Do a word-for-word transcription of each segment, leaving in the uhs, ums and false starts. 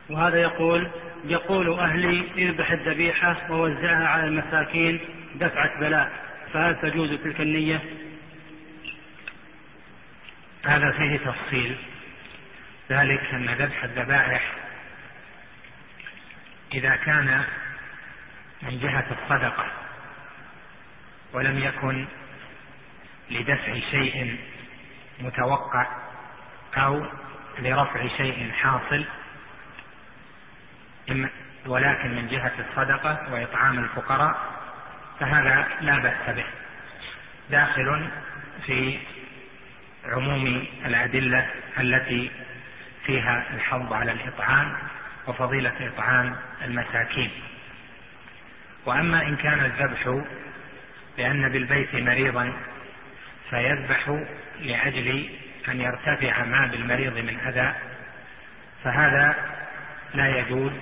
وهذا يقول يقول أهلي اذبح الذبيحة ووزعها على المساكين دفعة بلاء، فهل تجوز تلك النية؟ هذا فيه تفصيل، ذلك أن ذبح الذبائح إذا كان من جهة الصدقة ولم يكن لدفع شيء متوقع أو لرفع شيء حاصل، ولكن من جهة الصدقة وإطعام الفقراء، فهذا لا بأس به، داخل في عموم الأدلة التي فيها الحض على الإطعام وفضيلة إطعام المساكين. وأما إن كان الذبح لأن بالبيت مريضا فيذبح لأجل أن يرتفع ما بالمريض من أذى، فهذا لا يجوز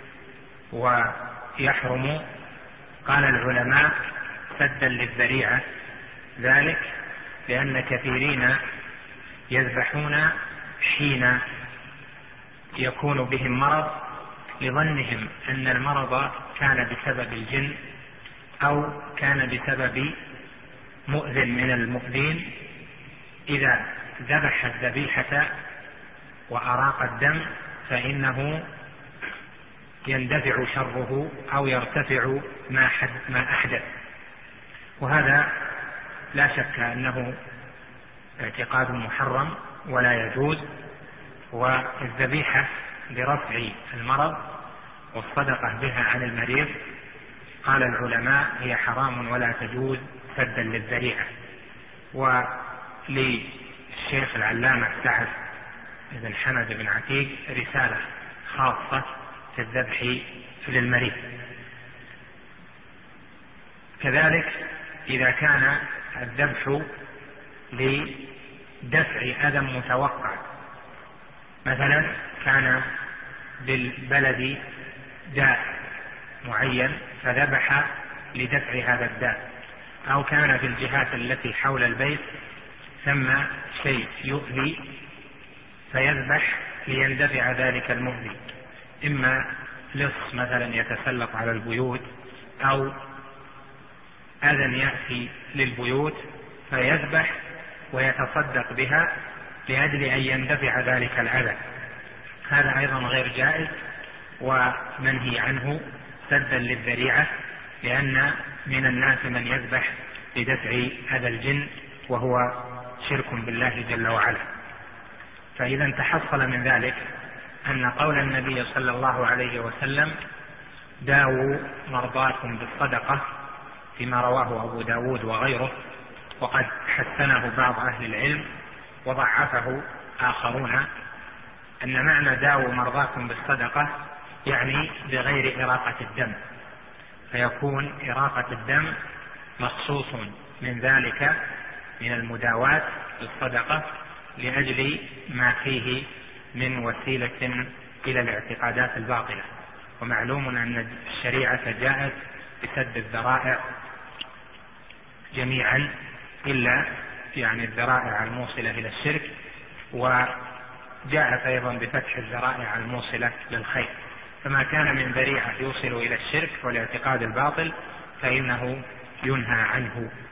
ويحرم. قال العلماء سدا للذريعة، ذلك لأن كثيرين يذبحون حين يكون بهم مرض لظنهم أن المرض كان بسبب الجن أو كان بسبب مؤذن من المؤذين. إذا ذبح الذبيحة وأراق الدم فإنه يندفع شره أو يرتفع ما, حد ما أحدث، وهذا لا شك أنه اعتقاد محرم ولا يجوز. والذبيحة لرفع المرض والصدقة بها عن المريض قال العلماء هي حرام ولا تجوز سدا للذريعة. وللشيخ العلامة سعد بن حمد بن عتيق رسالة خاصة في الذبح للمريض. كذلك إذا كان الذبح لدفع أذى متوقع، مثلا كان بالبلد داء معين فذبح لدفع هذا الداء، أو كان في الجهات التي حول البيت ثم شيء يؤذي فيذبح ليندفع ذلك المؤذي، إما لص مثلا يتسلط على البيوت أو أذى يأتي للبيوت فيذبح ويتصدق بها لأجل أن يندفع ذلك الأذى، هذا أيضا غير جائز ومنهي عنه سدا للذريعة، لأن من الناس من يذبح لدفع أذى الجن وهو شرك بالله جل وعلا. فإذا تحصل من ذلك أن قول النبي صلى الله عليه وسلم داووا مرضاكم بالصدقة فيما رواه أبو داود وغيره، وقد حسنه بعض أهل العلم وضعفه آخرون، أن معنى داووا مرضاكم بالصدقة يعني بغير إراقة الدم، فيكون إراقة الدم مخصوص من ذلك من المداواة بالصدقة لأجل ما فيه من وسيلة إلى الاعتقادات الباطلة. ومعلوم أن الشريعة جاءت بسد الذرائع جميعا إلا يعني الذرائع الموصلة إلى الشرك، وجاءت أيضا بفتح الذرائع الموصلة للخير، فما كان من ذريعة يوصل إلى الشرك والاعتقاد الباطل فإنه ينهى عنه